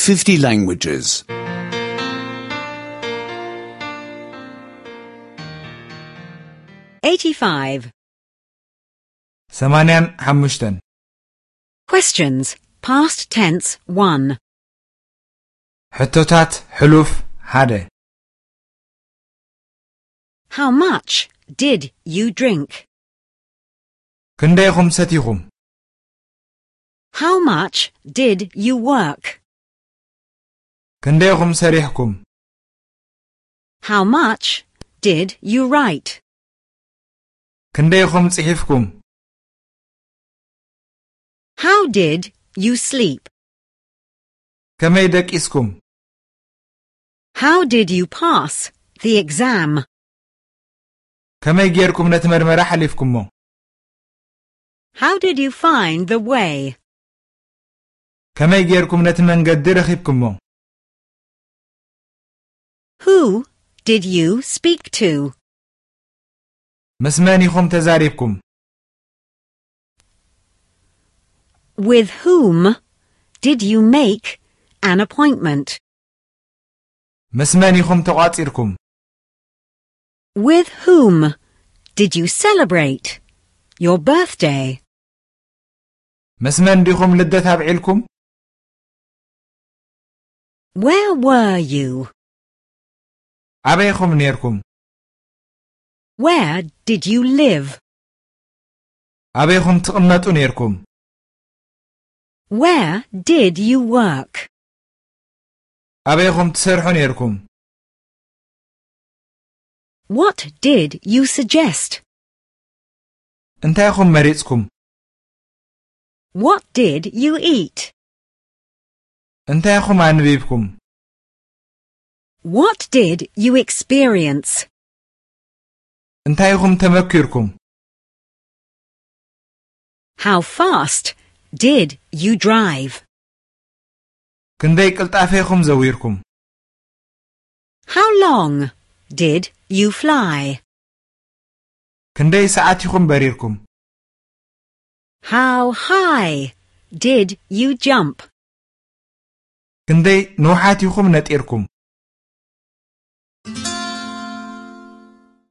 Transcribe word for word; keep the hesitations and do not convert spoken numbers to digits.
fifty languages. eighty-five. ثمانين حمشتن. Questions. Past tense one. حتوتات حلوف حادة. How much did you drink? كنديكم ستيكم. How much did you work? كنديكم سريحكم. How much did you write? كنديكم صحيفكم. How did you sleep? كمي دكيسكم. How did you pass the exam? كمي جيركم نتمرمر حليفكم. How did you find the way? كمي جيركم نتمنقد رخيبكم. Who did you speak to? مسمانيكم تزاريبكم. With whom did you make an appointment? مسمانيكم تقاطيركم. With whom did you celebrate your birthday? مسمان ديكم لدة بعيلكم. Where were you? عبيكم نيركم. Where did you live? عبيكم تقمتوا نيركم. Where did you work? عبيكم تسرحوا نيركم. What did you suggest? انتاكم مريضكم. What did you eat? انتاكم عنبيبكم. What did you experience? انتاكم تمكركم. How fast did you drive? كنديك التعفيكم زويركم. How long did you fly? كندي ساعاتكم بريركم. How high did you jump? كندي نوحاتكم نتيركم.